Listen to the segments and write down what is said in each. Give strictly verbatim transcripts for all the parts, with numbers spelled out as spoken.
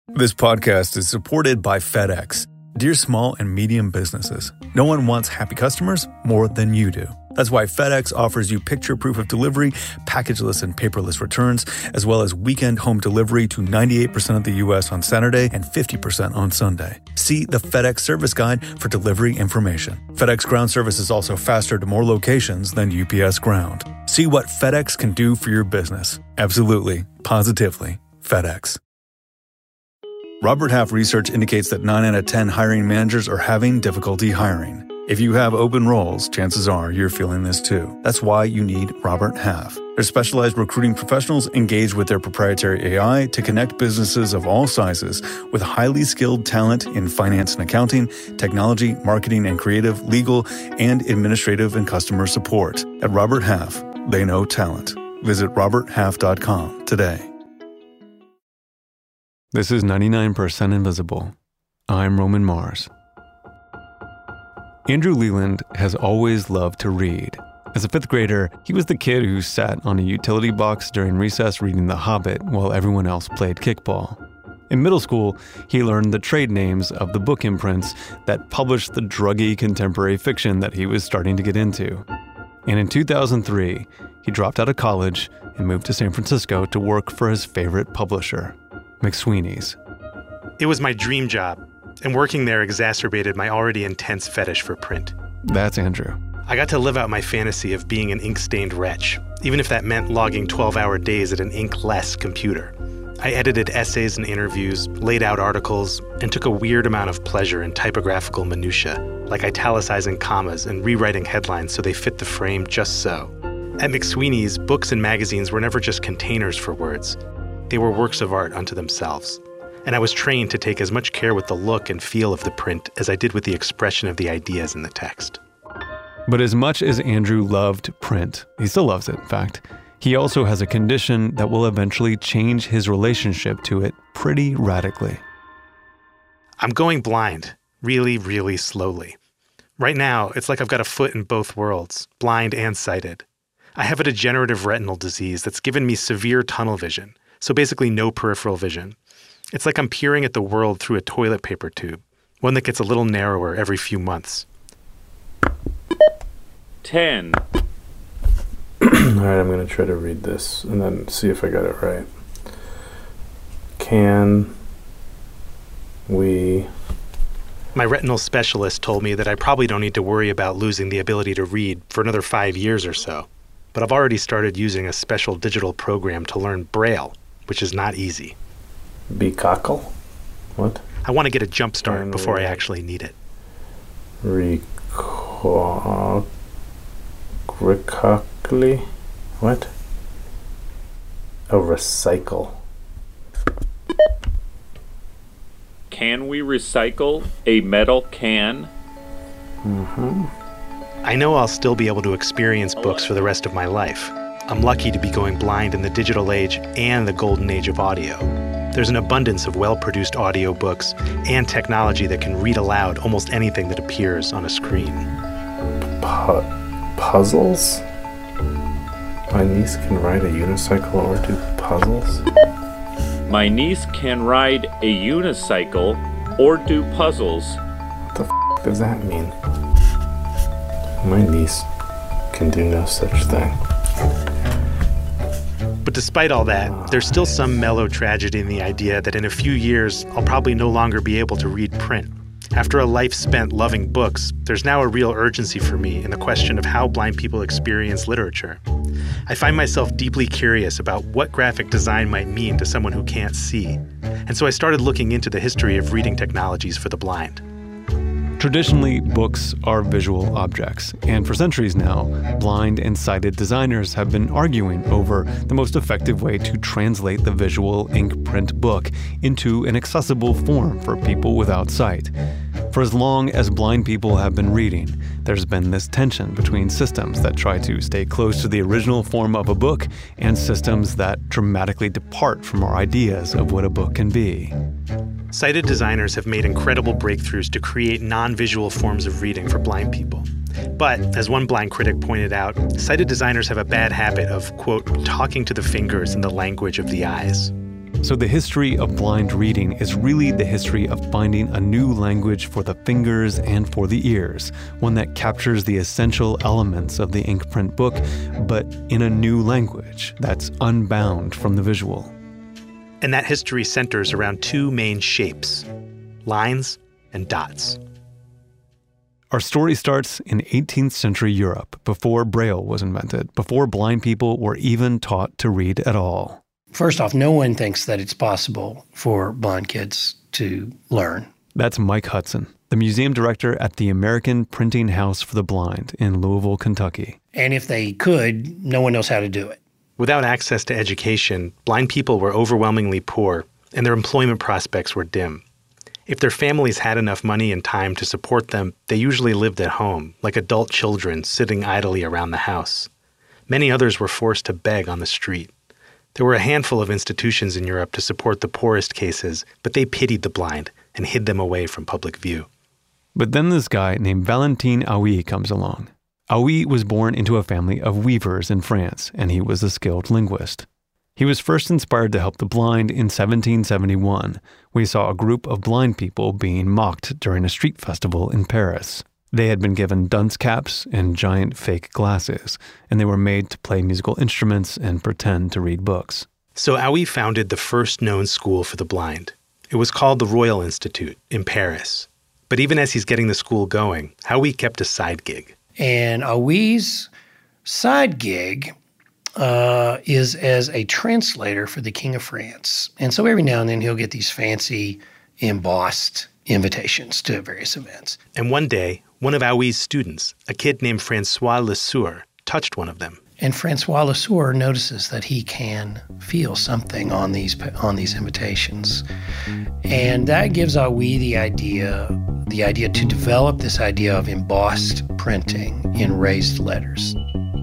This podcast is supported by FedEx. Dear small and medium businesses, no one wants happy customers more than you do. That's why FedEx offers you picture proof of delivery, packageless and paperless returns, as well as weekend home delivery to ninety-eight percent of the U S on Saturday and fifty percent on Sunday. See the FedEx service guide for delivery information. FedEx Ground service is also faster to more locations than U P S Ground. See what FedEx can do for your business. Absolutely, positively, FedEx. Robert Half research indicates that nine out of ten hiring managers are having difficulty hiring. If you have open roles, chances are you're feeling this too. That's why you need Robert Half. Their specialized recruiting professionals engage with their proprietary A I to connect businesses of all sizes with highly skilled talent in finance and accounting, technology, marketing and creative, legal, and administrative and customer support. At Robert Half, they know talent. Visit robert half dot com today. This is ninety-nine percent Invisible. I'm Roman Mars. Andrew Leland has always loved to read. As a fifth grader, he was the kid who sat on a utility box during recess reading The Hobbit while everyone else played kickball. In middle school, he learned the trade names of the book imprints that published the druggy contemporary fiction that he was starting to get into. And in two thousand three, he dropped out of college and moved to San Francisco to work for his favorite publisher, McSweeney's. It was my dream job, and working there exacerbated my already intense fetish for print. That's Andrew. I got to live out my fantasy of being an ink-stained wretch, even if that meant logging twelve-hour days at an ink-less computer. I edited essays and interviews, laid out articles, and took a weird amount of pleasure in typographical minutiae, like italicizing commas and rewriting headlines so they fit the frame just so. At McSweeney's, books and magazines were never just containers for words. They were works of art unto themselves. And I was trained to take as much care with the look and feel of the print as I did with the expression of the ideas in the text. But as much as Andrew loved print, he still loves it, in fact, he also has a condition that will eventually change his relationship to it pretty radically. I'm going blind, really, really slowly. Right now, it's like I've got a foot in both worlds, blind and sighted. I have a degenerative retinal disease that's given me severe tunnel vision, so basically no peripheral vision. It's like I'm peering at the world through a toilet paper tube, one that gets a little narrower every few months. Ten. All right, I'm going to try to read this and then see if I got it right. Can we... My retinal specialist told me that I probably don't need to worry about losing the ability to read for another five years or so. But I've already started using a special digital program to learn Braille, which is not easy. Be cockle? What? I want to get a jump start before I actually need it. Reco- Recockley? What? A recycle. Can we recycle a metal can? Mm-hmm. I know I'll still be able to experience books for the rest of my life. I'm lucky to be going blind in the digital age and the golden age of audio. There's an abundance of well-produced audiobooks and technology that can read aloud almost anything that appears on a screen. Pu- puzzles? My niece can ride a unicycle or do puzzles? My niece can ride a unicycle or do puzzles. What the f*** does that mean? My niece can do no such thing. But despite all that, there's still some mellow tragedy in the idea that in a few years, I'll probably no longer be able to read print. After a life spent loving books, there's now a real urgency for me in the question of how blind people experience literature. I find myself deeply curious about what graphic design might mean to someone who can't see. And so I started looking into the history of reading technologies for the blind. Traditionally, books are visual objects, and for centuries now, blind and sighted designers have been arguing over the most effective way to translate the visual ink print book into an accessible form for people without sight. For as long as blind people have been reading, there's been this tension between systems that try to stay close to the original form of a book and systems that dramatically depart from our ideas of what a book can be. Sighted designers have made incredible breakthroughs to create non-visual forms of reading for blind people. But, as one blind critic pointed out, sighted designers have a bad habit of, quote, talking to the fingers in the language of the eyes. So the history of blind reading is really the history of finding a new language for the fingers and for the ears, one that captures the essential elements of the ink print book, but in a new language that's unbound from the visual. And that history centers around two main shapes, lines and dots. Our story starts in eighteenth century Europe, before Braille was invented, before blind people were even taught to read at all. First off, no one thinks that it's possible for blind kids to learn. That's Mike Hudson, the museum director at the American Printing House for the Blind in Louisville, Kentucky. And if they could, no one knows how to do it. Without access to education, blind people were overwhelmingly poor, and their employment prospects were dim. If their families had enough money and time to support them, they usually lived at home, like adult children sitting idly around the house. Many others were forced to beg on the street. There were a handful of institutions in Europe to support the poorest cases, but they pitied the blind and hid them away from public view. But then this guy named Valentin Hauy comes along. Hauy was born into a family of weavers in France, and he was a skilled linguist. He was first inspired to help the blind in seventeen seventy-one. We saw a group of blind people being mocked during a street festival in Paris. They had been given dunce caps and giant fake glasses, and they were made to play musical instruments and pretend to read books. So Hauy founded the first known school for the blind. It was called the Royal Institute in Paris. But even as he's getting the school going, Hauy kept a side gig. And Hauy's side gig uh, is as a translator for the King of France. And so every now and then he'll get these fancy embossed invitations to various events. And one day, one of Hauy's students, a kid named Francois Lesueur, touched one of them. And Francois Lesueur notices that he can feel something on these on these invitations. And that gives Hauy the idea, the idea to develop this idea of embossed printing in raised letters.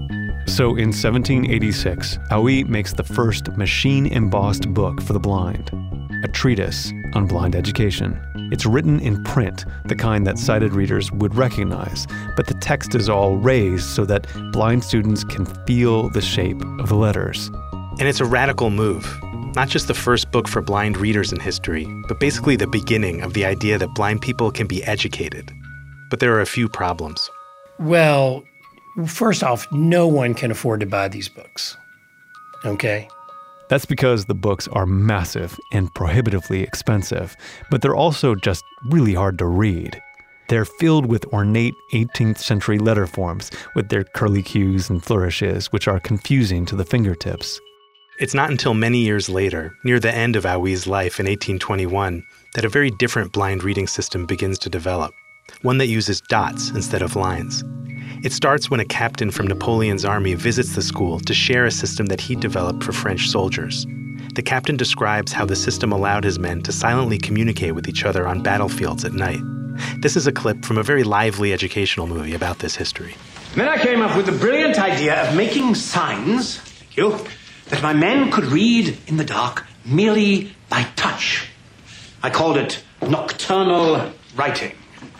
So in seventeen eighty-six, Hauy makes the first machine-embossed book for the blind, a treatise on blind education. It's written in print, the kind that sighted readers would recognize, but the text is all raised so that blind students can feel the shape of the letters. And it's a radical move. Not just the first book for blind readers in history, but basically the beginning of the idea that blind people can be educated. But there are a few problems. Well, first off, no one can afford to buy these books, okay? That's because the books are massive and prohibitively expensive, but they're also just really hard to read. They're filled with ornate eighteenth century letter forms with their curlicues and flourishes, which are confusing to the fingertips. It's not until many years later, near the end of Hauy's life in eighteen twenty-one, that a very different blind reading system begins to develop, one that uses dots instead of lines. It starts when a captain from Napoleon's army visits the school to share a system that he developed for French soldiers. The captain describes how the system allowed his men to silently communicate with each other on battlefields at night. This is a clip from a very lively educational movie about this history. Then I came up with the brilliant idea of making signs, thank you, that my men could read in the dark merely by touch. I called it nocturnal writing.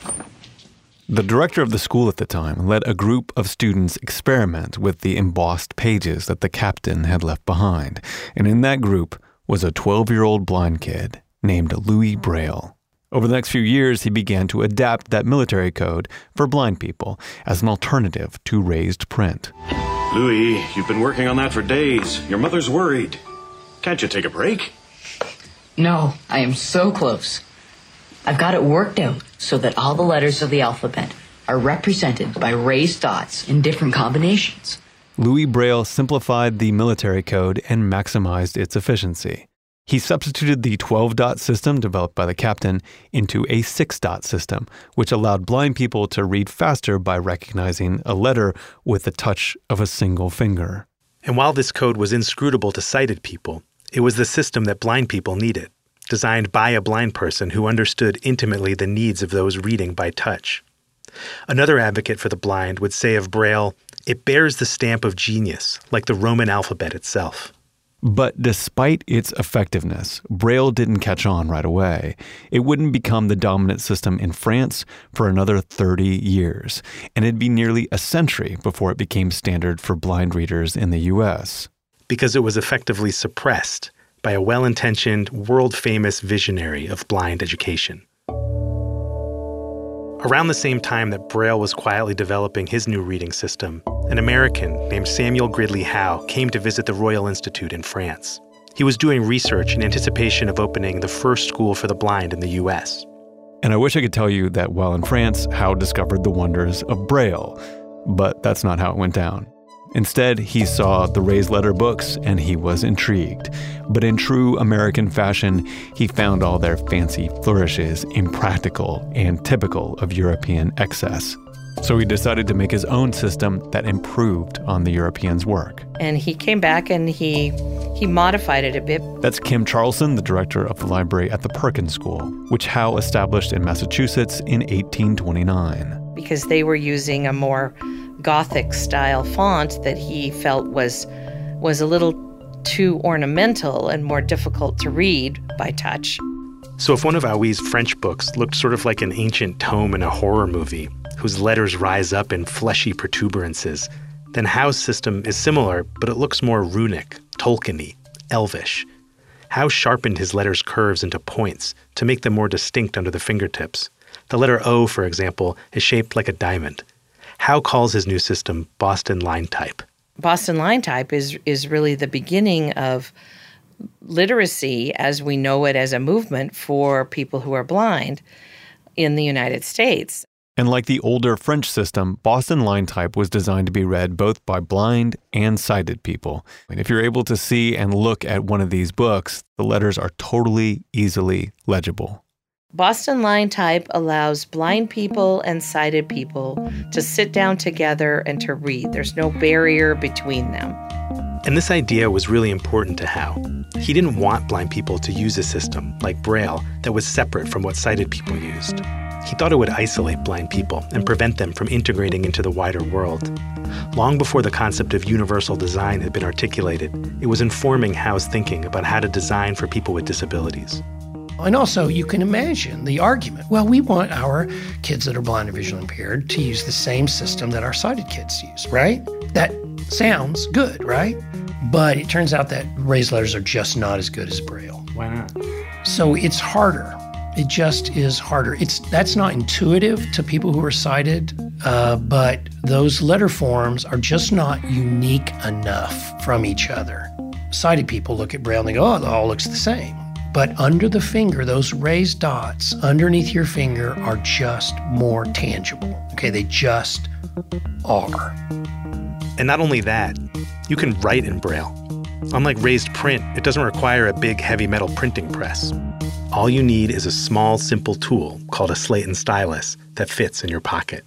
The director of the school at the time let a group of students experiment with the embossed pages that the captain had left behind. And in that group was a twelve-year-old blind kid named Louis Braille. Over the next few years, he began to adapt that military code for blind people as an alternative to raised print. Louis, you've been working on that for days. Your mother's worried. Can't you take a break? No, I am so close. I've got it worked out so that all the letters of the alphabet are represented by raised dots in different combinations. Louis Braille simplified the military code and maximized its efficiency. He substituted the twelve-dot system developed by the captain into a six-dot system, which allowed blind people to read faster by recognizing a letter with the touch of a single finger. And while this code was inscrutable to sighted people, it was the system that blind people needed, designed by a blind person who understood intimately the needs of those reading by touch. Another advocate for the blind would say of Braille, it bears the stamp of genius, like the Roman alphabet itself. But despite its effectiveness, Braille didn't catch on right away. It wouldn't become the dominant system in France for another thirty years, and it'd be nearly a century before it became standard for blind readers in the U S. Because it was effectively suppressed. by a well-intentioned, world-famous visionary of blind education. Around the same time that Braille was quietly developing his new reading system, an American named Samuel Gridley Howe came to visit the Royal Institute in France. He was doing research in anticipation of opening the first school for the blind in the U S. And I wish I could tell you that while in France, Howe discovered the wonders of Braille, but that's not how it went down. Instead, he saw the raised letter books and he was intrigued. But in true American fashion, he found all their fancy flourishes impractical and typical of European excess. So he decided to make his own system that improved on the Europeans' work. And he came back and he he modified it a bit. That's Kim Charlson, the director of the library at the Perkins School, which Howe established in Massachusetts in eighteen twenty-nine. Because they were using a more Gothic-style font that he felt was was a little too ornamental and more difficult to read by touch. So if one of Haue's French books looked sort of like an ancient tome in a horror movie, whose letters rise up in fleshy protuberances, then Howe's system is similar, but it looks more runic, Tolkien-y, elvish. Howe sharpened his letters' curves into points to make them more distinct under the fingertips. The letter O, for example, is shaped like a diamond. Howe calls his new system Boston Line Type. Boston Line Type is is really the beginning of literacy as we know it as a movement for people who are blind in the United States. And like the older French system, Boston Line Type was designed to be read both by blind and sighted people. And if you're able to see and look at one of these books, the letters are totally easily legible. Boston Line Type allows blind people and sighted people to sit down together and to read. There's no barrier between them. And this idea was really important to Howe. He didn't want blind people to use a system, like Braille, that was separate from what sighted people used. He thought it would isolate blind people and prevent them from integrating into the wider world. Long before the concept of universal design had been articulated, it was informing Howe's thinking about how to design for people with disabilities. And also, you can imagine the argument. Well, we want our kids that are blind or visually impaired to use the same system that our sighted kids use, right? That sounds good, right? But it turns out that raised letters are just not as good as Braille. Why not? So it's harder. It just is harder. It's that's not intuitive to people who are sighted, uh, but those letter forms are just not unique enough from each other. Sighted people look at Braille and they go, oh, it all looks the same. But under the finger, those raised dots underneath your finger are just more tangible. Okay, they just are. And not only that, you can write in Braille. Unlike raised print, it doesn't require a big heavy metal printing press. All you need is a small, simple tool called a slate and stylus that fits in your pocket.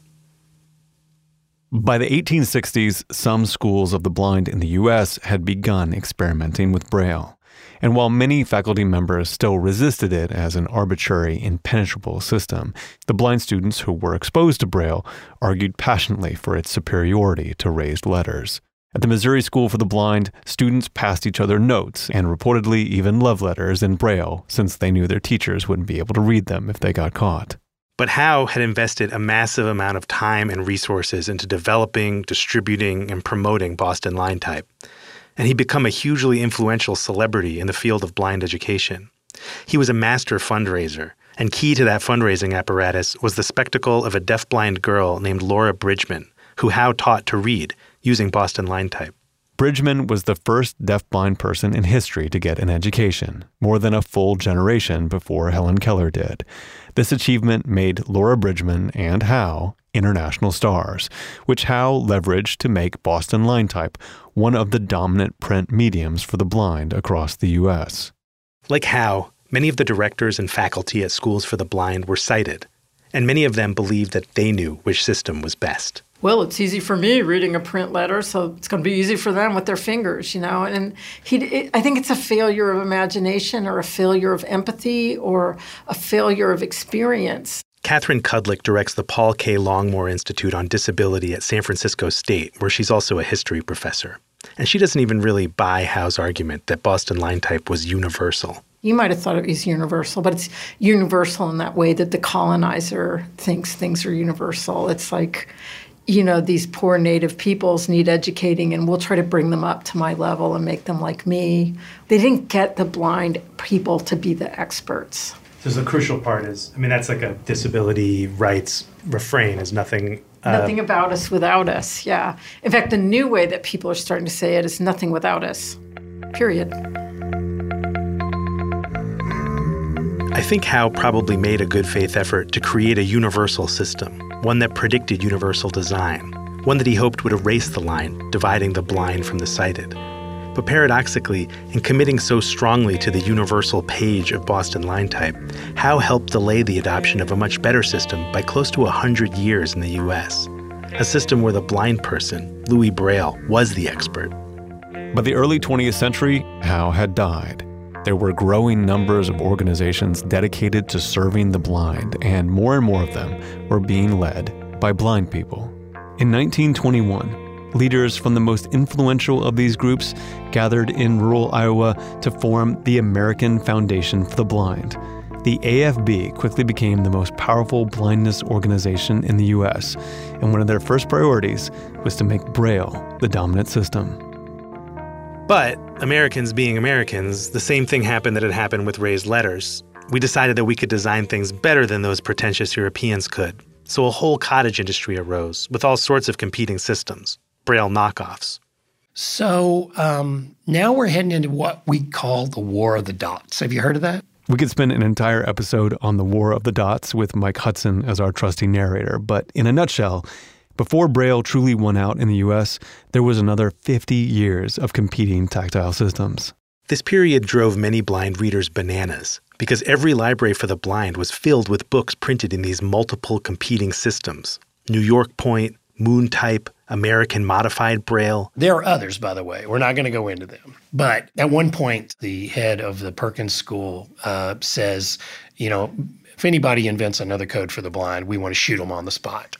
By the eighteen sixties, some schools of the blind in the U S had begun experimenting with Braille. And while many faculty members still resisted it as an arbitrary, impenetrable system, the blind students who were exposed to Braille argued passionately for its superiority to raised letters. At the Missouri School for the Blind, students passed each other notes and reportedly even love letters in Braille, since they knew their teachers wouldn't be able to read them if they got caught. But Howe had invested a massive amount of time and resources into developing, distributing, and promoting Boston Line Type. And he'd become a hugely influential celebrity in the field of blind education. He was a master fundraiser, and key to that fundraising apparatus was the spectacle of a deafblind girl named Laura Bridgman, who Howe taught to read using Boston Line Type. Bridgman was the first deafblind person in history to get an education, more than a full generation before Helen Keller did. This achievement made Laura Bridgman and Howe international stars, which Howe leveraged to make Boston Line Type one of the dominant print mediums for the blind across the U S. Like Howe, many of the directors and faculty at schools for the blind were sighted, and many of them believed that they knew which system was best. Well, it's easy for me reading a print letter, so it's going to be easy for them with their fingers, you know. And he, it, I think it's a failure of imagination or a failure of empathy or a failure of experience. Catherine Kudlick directs the Paul K. Longmore Institute on Disability at San Francisco State, where she's also a history professor. And she doesn't even really buy Howe's argument that Boston Line Type was universal. You might have thought it was universal, but it's universal in that way that the colonizer thinks things are universal. It's like you know, these poor native peoples need educating, and we'll try to bring them up to my level and make them like me. They didn't get the blind people to be the experts. So the crucial part is, I mean, that's like a disability rights refrain, is nothing... Uh, nothing about us without us, yeah. In fact, the new way that people are starting to say it is nothing without us, period. I think Howe probably made a good faith effort to create a universal system, one that predicted universal design, one that he hoped would erase the line dividing the blind from the sighted. But paradoxically, in committing so strongly to the universal page of Boston line type, Howe helped delay the adoption of a much better system by close to one hundred years in the U S, a system where the blind person, Louis Braille, was the expert. By the early twentieth century, Howe had died. There were growing numbers of organizations dedicated to serving the blind, and more and more of them were being led by blind people. In nineteen twenty-one, leaders from the most influential of these groups gathered in rural Iowa to form the American Foundation for the Blind. The A F B quickly became the most powerful blindness organization in the U S, and one of their first priorities was to make Braille the dominant system. But Americans being Americans, the same thing happened that had happened with raised letters. We decided that we could design things better than those pretentious Europeans could. So a whole cottage industry arose with all sorts of competing systems, Braille knockoffs. So um, now we're heading into what we call the War of the Dots. Have you heard of that? We could spend an entire episode on the War of the Dots with Mike Hudson as our trusty narrator, but in a nutshell, before Braille truly won out in the U S, there was another fifty years of competing tactile systems. This period drove many blind readers bananas because every library for the blind was filled with books printed in these multiple competing systems. New York Point, Moon Type, American Modified Braille. There are others, by the way. We're not going to go into them. But at one point, the head of the Perkins School uh, says, you know, if anybody invents another code for the blind, we want to shoot them on the spot.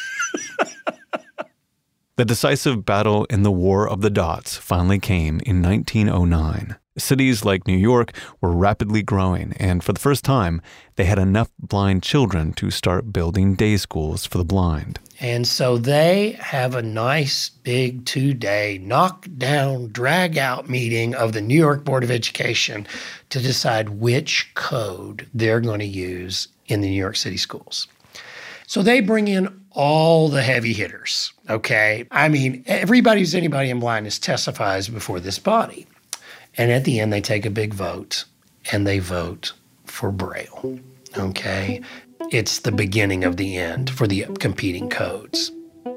The decisive battle in the War of the Dots finally came in nineteen oh nine. Cities like New York were rapidly growing, and for the first time, they had enough blind children to start building day schools for the blind. And so they have a nice big two-day knock-down, drag-out meeting of the New York Board of Education to decide which code they're going to use in the New York City schools. So they bring in all the heavy hitters, okay? I mean, everybody who's anybody in blindness testifies before this body. And at the end, they take a big vote, and they vote for Braille, okay? It's the beginning of the end for the competing codes.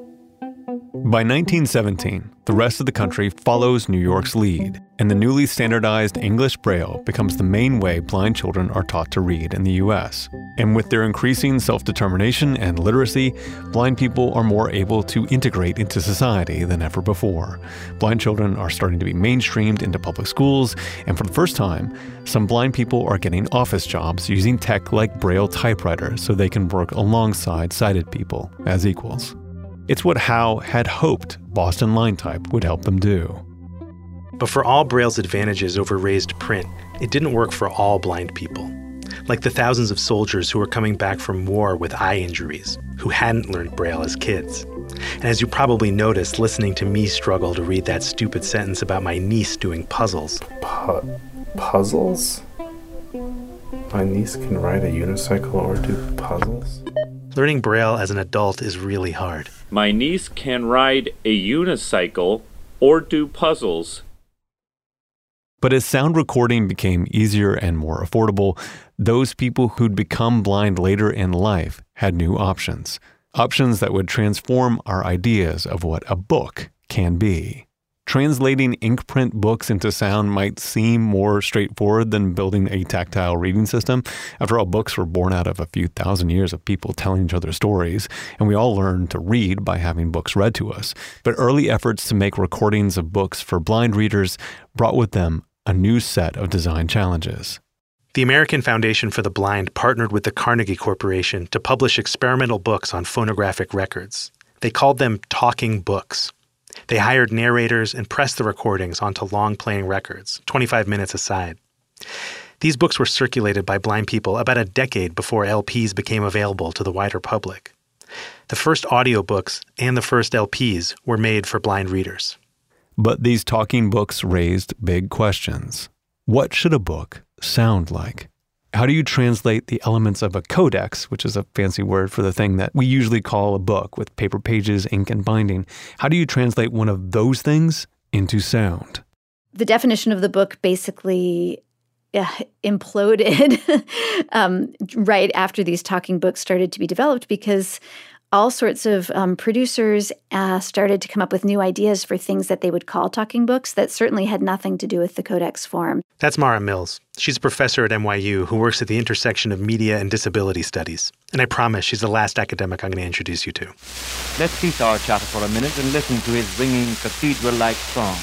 By nineteen seventeen, the rest of the country follows New York's lead, and the newly standardized English Braille becomes the main way blind children are taught to read in the U S. And with their increasing self-determination and literacy, blind people are more able to integrate into society than ever before. Blind children are starting to be mainstreamed into public schools, and for the first time, some blind people are getting office jobs using tech like Braille typewriters so they can work alongside sighted people as equals. It's what Howe had hoped Boston line type would help them do. But for all Braille's advantages over raised print, it didn't work for all blind people. Like the thousands of soldiers who were coming back from war with eye injuries, who hadn't learned Braille as kids. And as you probably noticed listening to me struggle to read that stupid sentence about my niece doing puzzles. Pu- puzzles? My niece can ride a unicycle or do puzzles? Learning Braille as an adult is really hard. My niece can ride a unicycle or do puzzles. But as sound recording became easier and more affordable, those people who'd become blind later in life had new options. Options that would transform our ideas of what a book can be. Translating ink print books into sound might seem more straightforward than building a tactile reading system. After all, books were born out of a few thousand years of people telling each other stories, and we all learned to read by having books read to us. But early efforts to make recordings of books for blind readers brought with them a new set of design challenges. The American Foundation for the Blind partnered with the Carnegie Corporation to publish experimental books on phonographic records. They called them talking books. They hired narrators and pressed the recordings onto long-playing records, twenty-five minutes aside. These books were circulated by blind people about a decade before L Ps became available to the wider public. The first audiobooks and the first L Ps were made for blind readers. But these talking books raised big questions. What should a book sound like? How do you translate the elements of a codex, which is a fancy word for the thing that we usually call a book with paper pages, ink, and binding? How do you translate one of those things into sound? The definition of the book basically uh, imploded um, right after these talking books started to be developed, because all sorts of um, producers uh, started to come up with new ideas for things that they would call talking books that certainly had nothing to do with the codex form. That's Mara Mills. She's a professor at N Y U who works at the intersection of media and disability studies. And I promise she's the last academic I'm going to introduce you to. Let's cease our chatter for a minute and listen to his ringing cathedral-like song.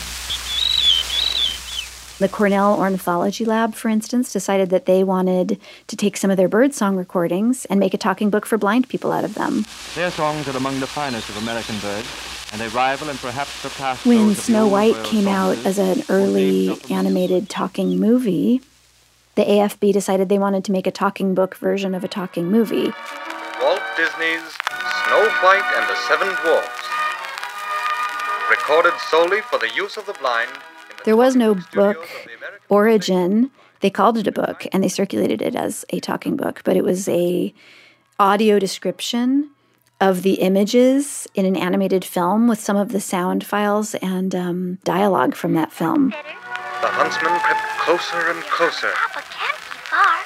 The Cornell Ornithology Lab, for instance, decided that they wanted to take some of their birdsong recordings and make a talking book for blind people out of them. Their songs are among the finest of American birds, and they rival and perhaps surpass When those of Snow the old White Royal came out songs. as an early animated talking movie, the A F B decided they wanted to make a talking book version of a talking movie. Walt Disney's Snow White and the Seven Dwarfs. Recorded solely for the use of the blind. There was no book origin. They called it a book, and they circulated it as a talking book, but it was a audio description of the images in an animated film with some of the sound files and um, dialogue from that film. The huntsman crept closer and closer. Papa can't be far.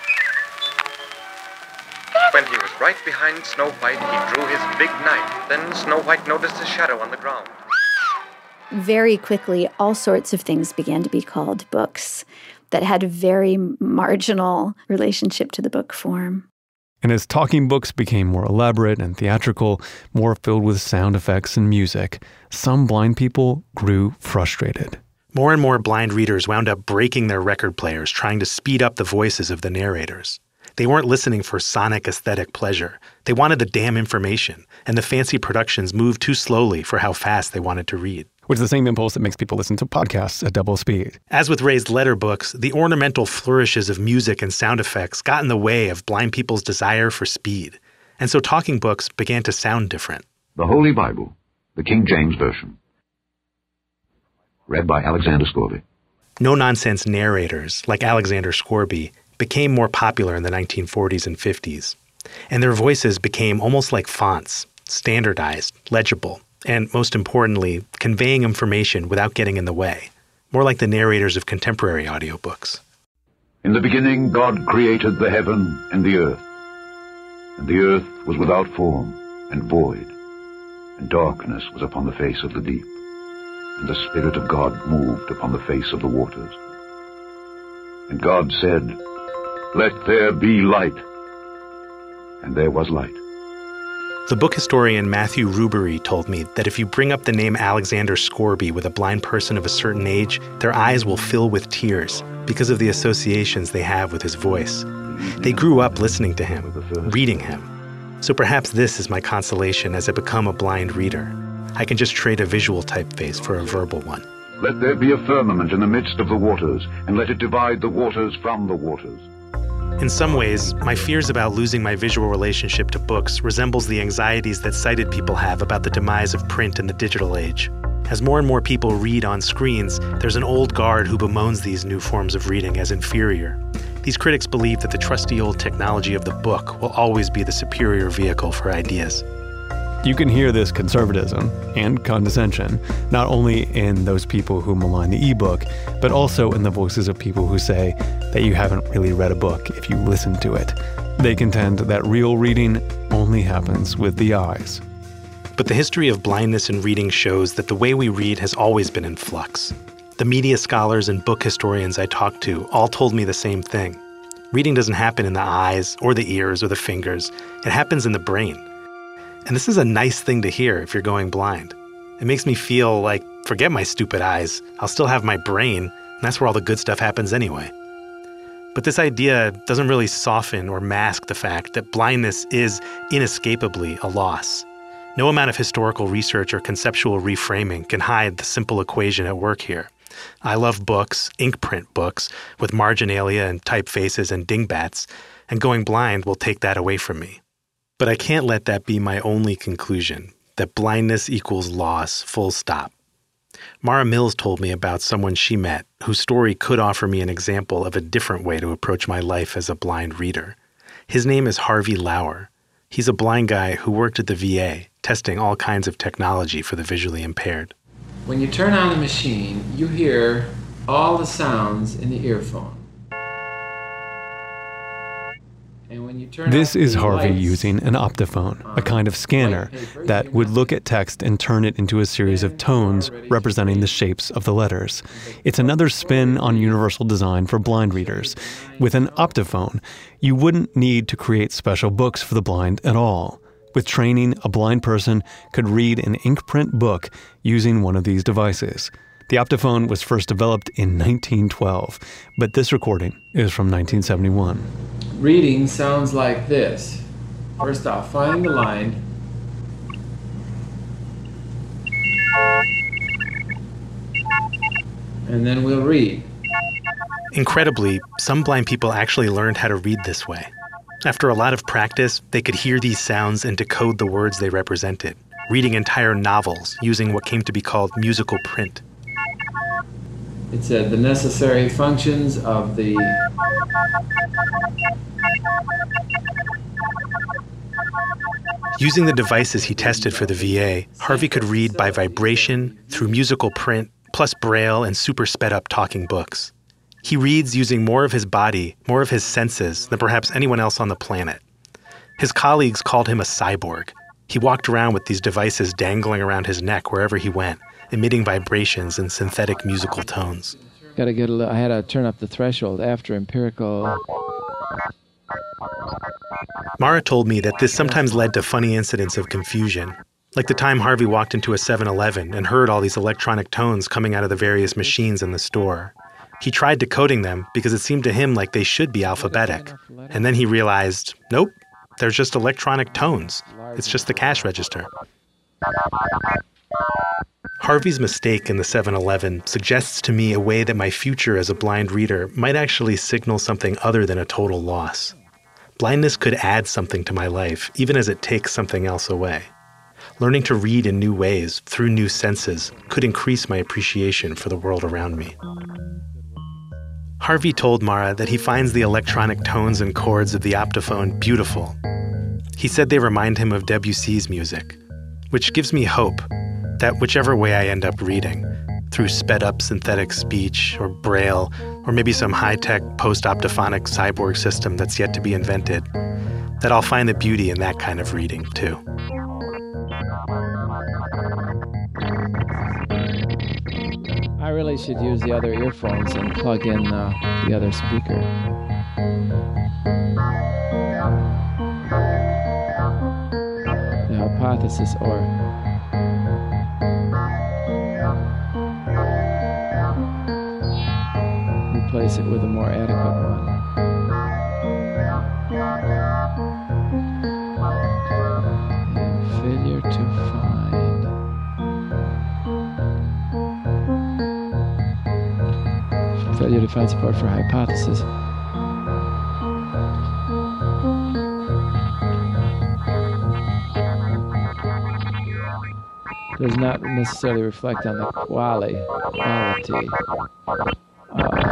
When he was right behind Snow White, he drew his big knife. Then Snow White noticed a shadow on the ground. Very quickly, all sorts of things began to be called books that had a very marginal relationship to the book form. And as talking books became more elaborate and theatrical, more filled with sound effects and music, some blind people grew frustrated. More and more blind readers wound up breaking their record players trying to speed up the voices of the narrators. They weren't listening for sonic aesthetic pleasure. They wanted the damn information, and the fancy productions moved too slowly for how fast they wanted to read. Which is the same impulse that makes people listen to podcasts at double speed. As with raised letter books, the ornamental flourishes of music and sound effects got in the way of blind people's desire for speed. And so talking books began to sound different. The Holy Bible, the King James Version. Read by Alexander Scourby. No-nonsense narrators, like Alexander Scourby, became more popular in the nineteen forties and fifties. And their voices became almost like fonts, standardized, legible, and most importantly, conveying information without getting in the way, more like the narrators of contemporary audiobooks. In the beginning, God created the heaven and the earth. And the earth was without form and void, and darkness was upon the face of the deep. And the Spirit of God moved upon the face of the waters. And God said, "Let there be light." And there was light. The book historian Matthew Rubery told me that if you bring up the name Alexander Scourby with a blind person of a certain age, their eyes will fill with tears because of the associations they have with his voice. They grew up listening to him, reading him. So perhaps this is my consolation as I become a blind reader. I can just trade a visual typeface for a verbal one. Let there be a firmament in the midst of the waters, and let it divide the waters from the waters. In some ways, my fears about losing my visual relationship to books resembles the anxieties that sighted people have about the demise of print in the digital age. As more and more people read on screens, there's an old guard who bemoans these new forms of reading as inferior. These critics believe that the trusty old technology of the book will always be the superior vehicle for ideas. You can hear this conservatism and condescension not only in those people who malign the ebook, but also in the voices of people who say that you haven't really read a book if you listen to it. They contend that real reading only happens with the eyes. But the history of blindness in reading shows that the way we read has always been in flux. The media scholars and book historians I talked to all told me the same thing. Reading doesn't happen in the eyes or the ears or the fingers. It happens in the brain. And this is a nice thing to hear if you're going blind. It makes me feel like, forget my stupid eyes, I'll still have my brain, and that's where all the good stuff happens anyway. But this idea doesn't really soften or mask the fact that blindness is inescapably a loss. No amount of historical research or conceptual reframing can hide the simple equation at work here. I love books, ink print books, with marginalia and typefaces and dingbats, and going blind will take that away from me. But I can't let that be my only conclusion, that blindness equals loss, full stop. Mara Mills told me about someone she met whose story could offer me an example of a different way to approach my life as a blind reader. His name is Harvey Lauer. He's a blind guy who worked at the V A, testing all kinds of technology for the visually impaired. When you turn on the machine, you hear all the sounds in the earphone. And when you turn This is Harvey lights, using an optophone, a kind of scanner that would look at text and turn it into a series of tones representing the shapes of the letters. It's another spin on universal design for blind readers. With an optophone, you wouldn't need to create special books for the blind at all. With training, a blind person could read an ink print book using one of these devices. The optophone was first developed in nineteen twelve, but this recording is from nineteen seventy-one. Reading sounds like this. First off, find the line. And then we'll read. Incredibly, some blind people actually learned how to read this way. After a lot of practice, they could hear these sounds and decode the words they represented, reading entire novels using what came to be called musical print. It said the necessary functions of the Using the devices he tested for the V A, Harvey could read by vibration, through musical print, plus Braille and super sped-up talking books. He reads using more of his body, more of his senses than perhaps anyone else on the planet. His colleagues called him a cyborg. He walked around with these devices dangling around his neck wherever he went, emitting vibrations and synthetic musical tones. Got to get a little, I had to turn up the threshold after empirical. Mara told me that this sometimes led to funny incidents of confusion, like the time Harvey walked into a seven eleven and heard all these electronic tones coming out of the various machines in the store. He tried decoding them because it seemed to him like they should be alphabetic. And then he realized, nope, they're just electronic tones. It's just the cash register. Harvey's mistake in the seven eleven suggests to me a way that my future as a blind reader might actually signal something other than a total loss. Blindness could add something to my life, even as it takes something else away. Learning to read in new ways, through new senses, could increase my appreciation for the world around me. Harvey told Mara that he finds the electronic tones and chords of the optophone beautiful. He said they remind him of Debussy's music, which gives me hope that whichever way I end up reading, through sped-up synthetic speech or Braille, or maybe some high-tech post-optophonic cyborg system that's yet to be invented, that I'll find the beauty in that kind of reading, too. I really should use the other earphones and plug in uh, the other speaker. The hypothesis or replace it with a more adequate one. And failure to find. Failure to find support for hypothesis. Does not necessarily reflect on the quality. quality. Uh,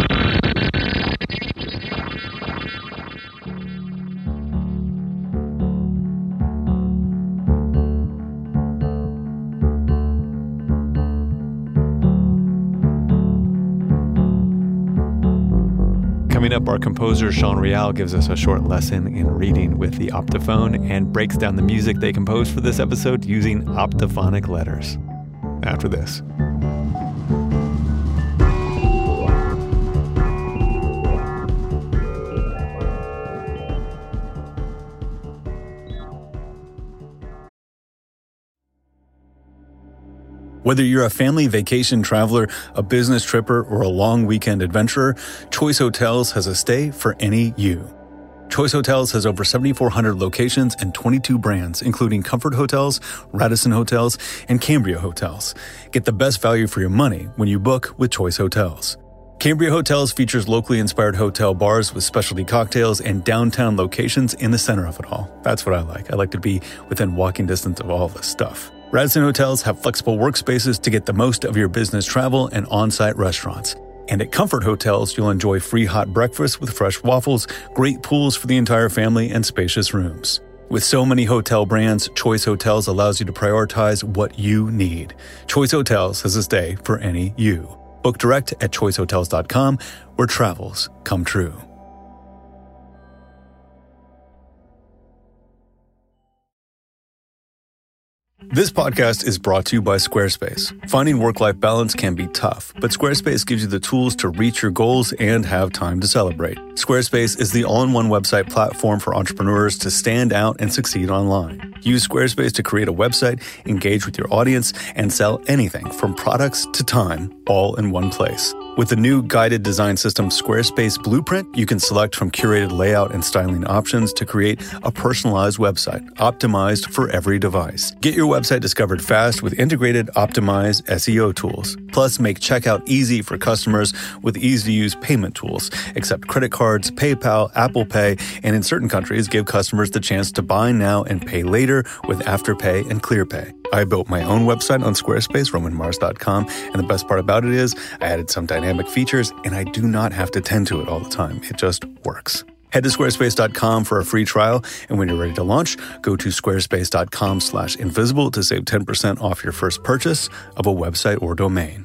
Coming up, our composer Sean Rial gives us a short lesson in reading with the optophone and breaks down the music they composed for this episode using optophonic letters. After this. Whether you're a family vacation traveler, a business tripper, or a long weekend adventurer, Choice Hotels has a stay for any you. Choice Hotels has over seventy-four hundred locations and twenty-two brands, including Comfort Hotels, Radisson Hotels, and Cambria Hotels. Get the best value for your money when you book with Choice Hotels. Cambria Hotels features locally inspired hotel bars with specialty cocktails and downtown locations in the center of it all. That's what I like. I like to be within walking distance of all this stuff. Radisson Hotels have flexible workspaces to get the most of your business travel and on-site restaurants. And at Comfort Hotels, you'll enjoy free hot breakfast with fresh waffles, great pools for the entire family, and spacious rooms. With so many hotel brands, Choice Hotels allows you to prioritize what you need. Choice Hotels has a stay for any you. Book direct at choice hotels dot com, where travels come true. This podcast is brought to you by Squarespace. Finding work-life balance can be tough, but Squarespace gives you the tools to reach your goals and have time to celebrate. Squarespace is the all-in-one website platform for entrepreneurs to stand out and succeed online. Use Squarespace to create a website, engage with your audience, and sell anything from products to time, all in one place. With the new guided design system Squarespace Blueprint, you can select from curated layout and styling options to create a personalized website, optimized for every device. Get your website discovered fast with integrated, optimized S E O tools. Plus, make checkout easy for customers with easy-to-use payment tools. Accept credit cards, PayPal, Apple Pay, and in certain countries, give customers the chance to buy now and pay later with Afterpay and ClearPay. I built my own website on Squarespace, roman mars dot com, and the best part about it is I added some dynamic features, and I do not have to tend to it all the time. It just works. Head to squarespace dot com for a free trial, and when you're ready to launch, go to squarespace dot com slash invisible to save ten percent off your first purchase of a website or domain.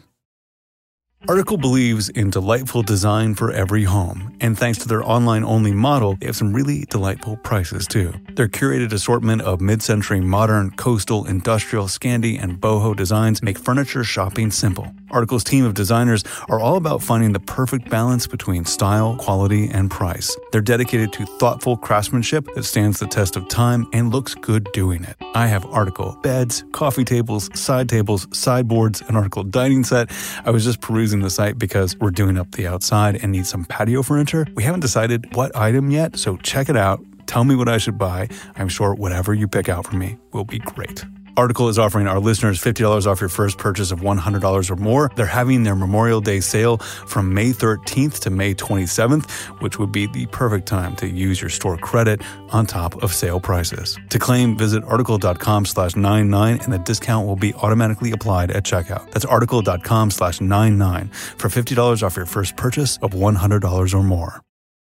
Article believes in delightful design for every home, and thanks to their online-only model, they have some really delightful prices too. Their curated assortment of mid-century modern, coastal, industrial, Scandi, and boho designs make furniture shopping simple. Article's team of designers are all about finding the perfect balance between style, quality, and price. They're dedicated to thoughtful craftsmanship that stands the test of time and looks good doing it. I have Article beds, coffee tables, side tables, sideboards, an Article dining set. I was just perusing the site because we're doing up the outside and need some patio furniture. We haven't decided what item yet, so check it out. Tell me what I should buy. I'm sure whatever you pick out for me will be great. Article is offering our listeners fifty dollars off your first purchase of one hundred dollars or more. They're having their Memorial Day sale from May thirteenth to May twenty-seventh, which would be the perfect time to use your store credit on top of sale prices. To claim, visit article dot com slash ninety-nine and the discount will be automatically applied at checkout. That's article dot com slash ninety-nine for fifty dollars off your first purchase of one hundred dollars or more.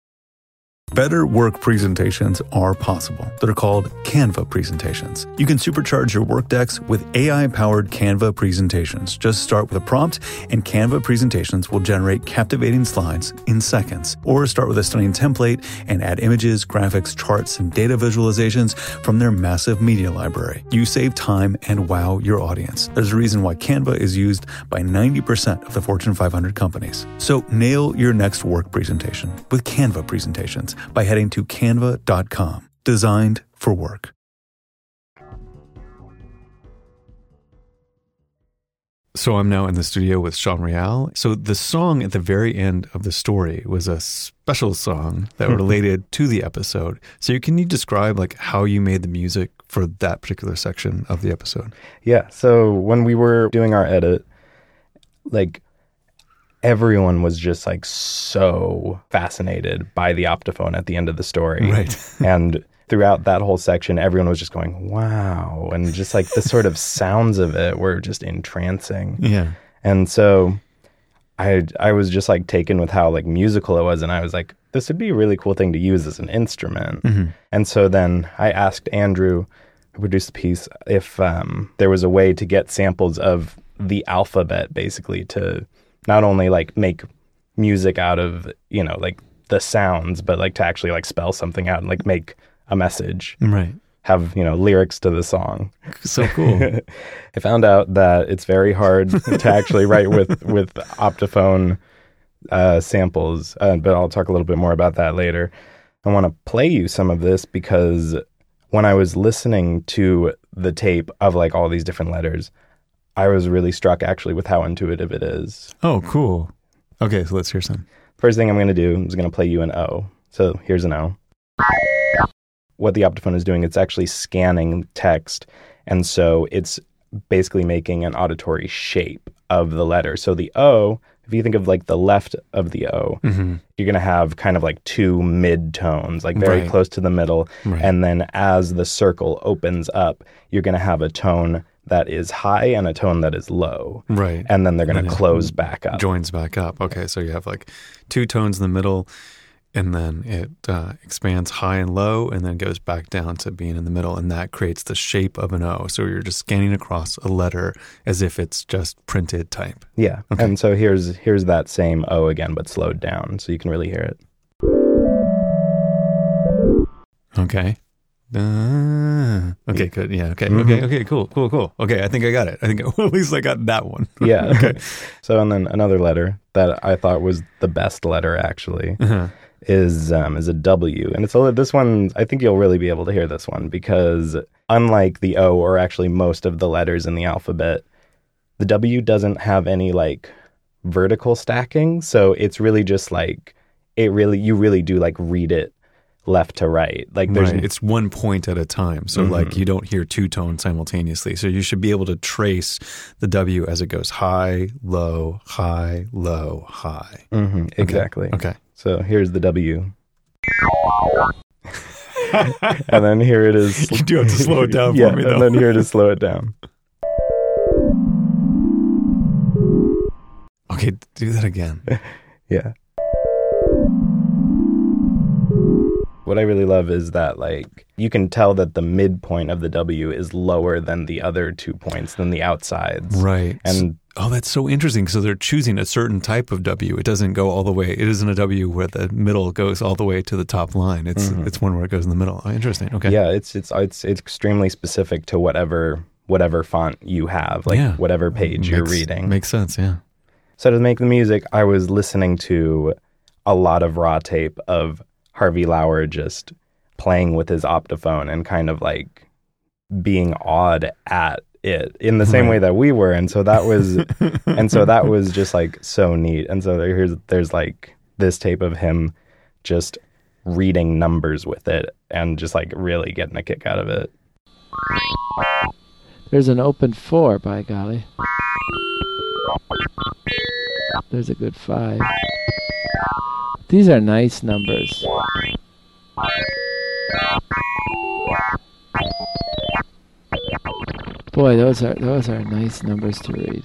Better work presentations are possible. They're called Canva presentations. You can supercharge your work decks with A I-powered Canva presentations. Just start with a prompt, and Canva presentations will generate captivating slides in seconds. Or start with a stunning template and add images, graphics, charts, and data visualizations from their massive media library. You save time and wow your audience. There's a reason why Canva is used by ninety percent of the Fortune five hundred companies. So nail your next work presentation with Canva presentations by heading to canva dot com. Designed for work. So I'm now in the studio with Sean Real. So the song at the very end of the story was a special song that related to the episode. So can you describe like how you made the music for that particular section of the episode? Yeah. So when we were doing our edit, like everyone was just like so fascinated by the optophone at the end of the story. Right. And throughout that whole section, everyone was just going, wow. And just like the sort of sounds of it were just entrancing. Yeah. And so I I was just like taken with how like musical it was. And I was like, this would be a really cool thing to use as an instrument. Mm-hmm. And so then I asked Andrew, who produced the piece, if um, there was a way to get samples of the alphabet basically to not only like make music out of, you know, like the sounds, but like to actually like spell something out and like make a message. Right. Have, you know, lyrics to the song. So cool. I found out that it's very hard to actually write with, with optophone uh, samples, uh, but I'll talk a little bit more about that later. I want to play you some of this because when I was listening to the tape of like all these different letters, I was really struck actually with how intuitive it is. Oh, cool. Okay, so let's hear some. First thing I'm going to do is going to play you an O. So here's an O. What the optophone is doing, it's actually scanning text. And so it's basically making an auditory shape of the letter. So the O, if if you think of like the left of the O, mm-hmm. you're going to have kind of like two mid tones, like very right. close to the middle. Right. And then as the circle opens up, you're going to have a tone that is high and a tone that is low. Right. And then they're going to close back up. Joins back up. Okay. So you have like two tones in the middle, and then it uh, expands high and low, and then goes back down to being in the middle, and that creates the shape of an O. So you're just scanning across a letter as if it's just printed type. Yeah. Okay. And so here's here's that same O again, but slowed down, so you can really hear it. Okay. Uh, okay, good. Yeah, okay. Mm-hmm. Okay, okay, cool, cool, cool. Okay, I think I got it. I think well, at least I got that one. Yeah. Okay. So, and then another letter that I thought was the best letter, actually, uh-huh. is um, is a W. And it's a, this one, I think you'll really be able to hear this one, because unlike the O, or actually most of the letters in the alphabet, the W doesn't have any like vertical stacking. So it's really just like, it really, you really do like read it left to right. Like there's right. It's one point at a time. So mm-hmm. like you don't hear two tones simultaneously. So you should be able to trace the W as it goes high, low, high, low, high. Mm-hmm. Okay. Exactly. Okay. So here's the W. And then here it is. You do have to slow it down yeah, for me, though. And then here to slow it down. Okay, do that again. Yeah. What I really love is that, like, you can tell that the midpoint of the W is lower than the other two points, than the outsides. Right. And oh, that's so interesting. So they're choosing a certain type of W. It doesn't go all the way. It isn't a W where the middle goes all the way to the top line. It's mm-hmm. it's one where it goes in the middle. Oh, interesting. Okay. Yeah, it's it's it's it's extremely specific to whatever whatever font you have, like yeah. whatever page makes, you're reading. Makes sense. Yeah. So to make the music, I was listening to a lot of raw tape of Harvey Lauer just playing with his optophone and kind of like being awed at it in the same right. way that we were. And so that was, and so that was just like so neat. And so there's, there's like this tape of him just reading numbers with it and just like really getting a kick out of it. There's an open four, by golly. There's a good five. These are nice numbers. Boy, those are those are nice numbers to read.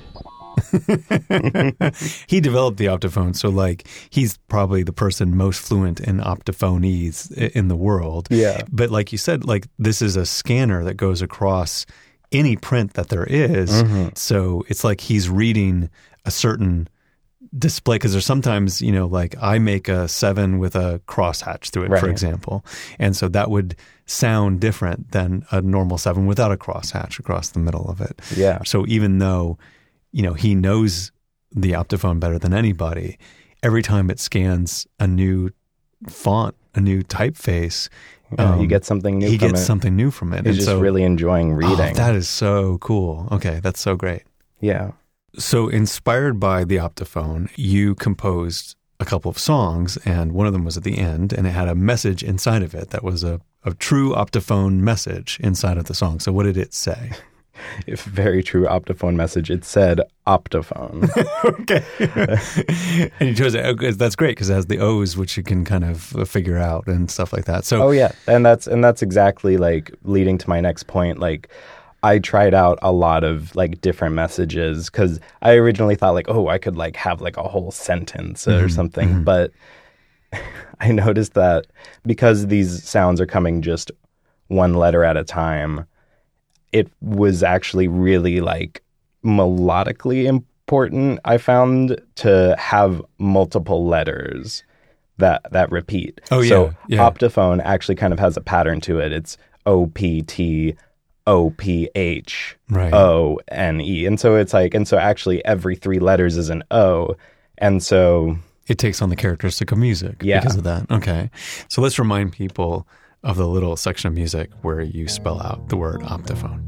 He developed the optophone, so like he's probably the person most fluent in optophonies in the world. Yeah. But like you said, like this is a scanner that goes across any print that there is. Mm-hmm. So it's like he's reading a certain display, because there's sometimes, you know, like I make a seven with a crosshatch through it, right. for example. And so that would sound different than a normal seven without a crosshatch across the middle of it. Yeah. So even though, you know, he knows the optophone better than anybody, every time it scans a new font, a new typeface, yeah, um, you get something new he from gets it. something new from it. He's and just so, really enjoying reading. Oh, that is so cool. Okay, that's so great. Yeah. So inspired by the optophone, you composed a couple of songs, and one of them was at the end, and it had a message inside of it that was a, a true optophone message inside of the song. So what did it say? If very true optophone message, it said optophone. Okay. And you chose it. That's great because it has the O's, which you can kind of figure out and stuff like that. So oh yeah, and that's and that's exactly like leading to my next point. Like I tried out a lot of like different messages because I originally thought like, oh, I could like have like a whole sentence mm-hmm. or something, mm-hmm. but I noticed that because these sounds are coming just one letter at a time, it was actually really like melodically important, I found, to have multiple letters that that repeat. Oh, yeah. So yeah. optophone actually kind of has a pattern to it. It's O P T O P H right. O N E. And so it's like, and so actually every three letters is an O. And so it takes on the characteristic of music yeah. because of that. Okay. So let's remind people of the little section of music where you spell out the word optophone.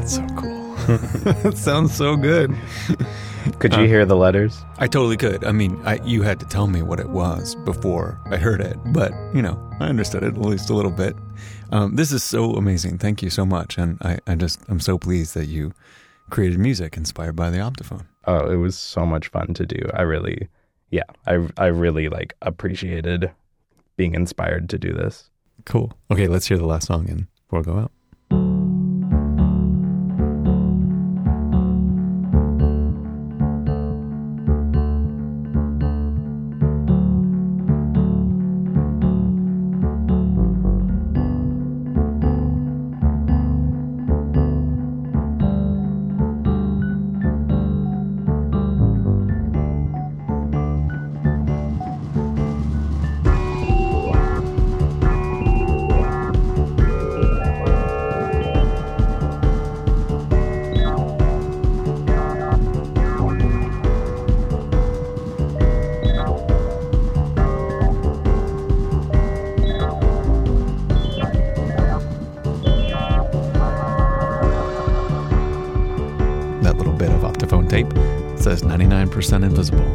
that's so cool. That sounds so good. Could you uh, hear the letters? I totally could. I mean, I, you had to tell me what it was before I heard it, but, you know, I understood it at least a little bit. Um, this is so amazing. Thank you so much. And I, I just, I'm so pleased that you created music inspired by the Optophone. Oh, it was so much fun to do. I really, yeah, I, I really like appreciated being inspired to do this. Cool. Okay, let's hear the last song and before we go out. Says ninety-nine percent invisible.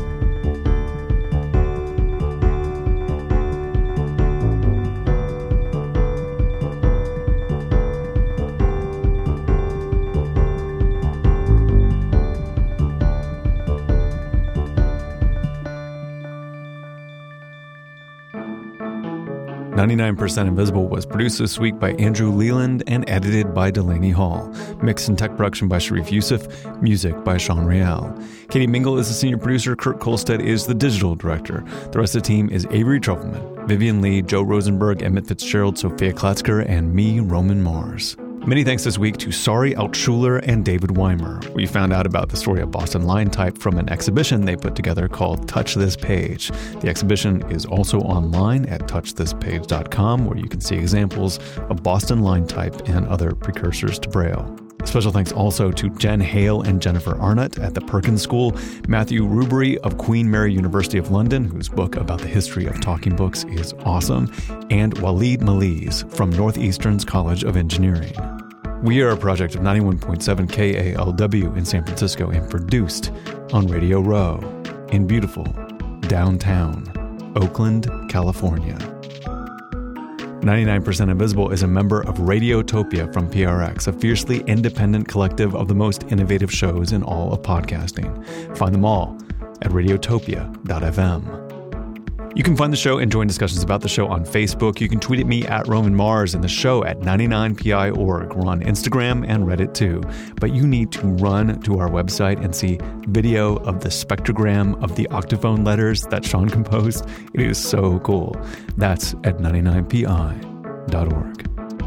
ninety-nine percent Invisible was produced this week by Andrew Leland and edited by Delaney Hall. Mix and tech production by Sharif Youssef. Music by Sean Real. Katie Mingle is the senior producer. Kurt Kolstad is the digital director. The rest of the team is Avery Trufelman, Vivian Lee, Joe Rosenberg, Emmett Fitzgerald, Sophia Klatzker, and me, Roman Mars. Many thanks this week to Sari Altschuler and David Weimer. We found out about the story of Boston Line Type from an exhibition they put together called Touch This Page. The exhibition is also online at touch this page dot com, where you can see examples of Boston Line Type and other precursors to Braille. Special thanks also to Jen Hale and Jennifer Arnott at the Perkins School, Matthew Rubery of Queen Mary University of London, whose book about the history of talking books is awesome, and Waleed Maliz from Northeastern's College of Engineering. We are a project of ninety-one point seven K A L W in San Francisco and produced on Radio Row in beautiful downtown Oakland, California. ninety-nine percent Invisible is a member of Radiotopia from P R X, a fiercely independent collective of the most innovative shows in all of podcasting. Find them all at radiotopia dot f m. You can find the show and join discussions about the show on Facebook. You can tweet at me at Roman Mars and the show at ninety-nine P I dot org. We're on Instagram and Reddit too. But you need to run to our website and see video of the spectrogram of the Optophone letters that Sean composed. It is so cool. That's at ninety-nine P I dot org.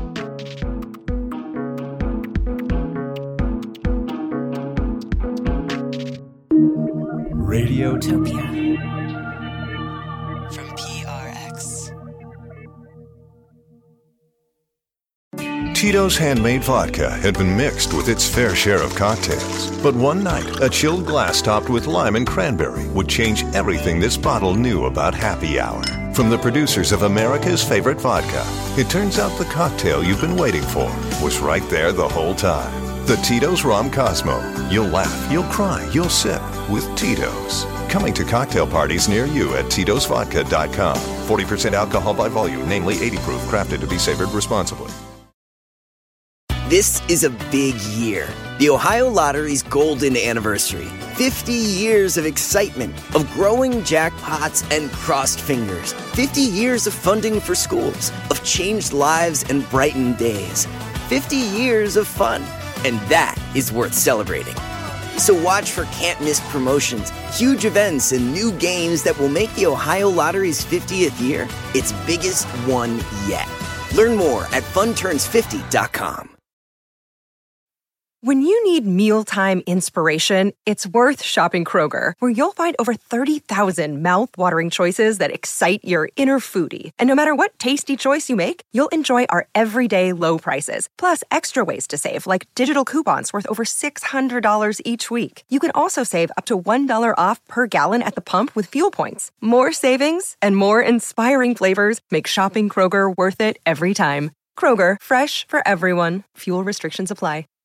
Radiotopia. Tito's handmade vodka had been mixed with its fair share of cocktails. But one night, a chilled glass topped with lime and cranberry would change everything this bottle knew about happy hour. From the producers of America's favorite vodka, it turns out the cocktail you've been waiting for was right there the whole time. The Tito's Rom Cosmo. You'll laugh, you'll cry, you'll sip with Tito's. Coming to cocktail parties near you at Titos Vodka dot com. forty percent alcohol by volume, namely eighty proof, crafted to be savored responsibly. This is a big year. The Ohio Lottery's golden anniversary. fifty years of excitement, of growing jackpots and crossed fingers. fifty years of funding for schools, of changed lives and brightened days. fifty years of fun, and that is worth celebrating. So watch for can't-miss promotions, huge events, and new games that will make the Ohio Lottery's fiftieth year its biggest one yet. Learn more at fun turns fifty dot com. When you need mealtime inspiration, it's worth shopping Kroger, where you'll find over thirty thousand mouth-watering choices that excite your inner foodie. And no matter what tasty choice you make, you'll enjoy our everyday low prices, plus extra ways to save, like digital coupons worth over six hundred dollars each week. You can also save up to one dollar off per gallon at the pump with fuel points. More savings and more inspiring flavors make shopping Kroger worth it every time. Kroger, fresh for everyone. Fuel restrictions apply.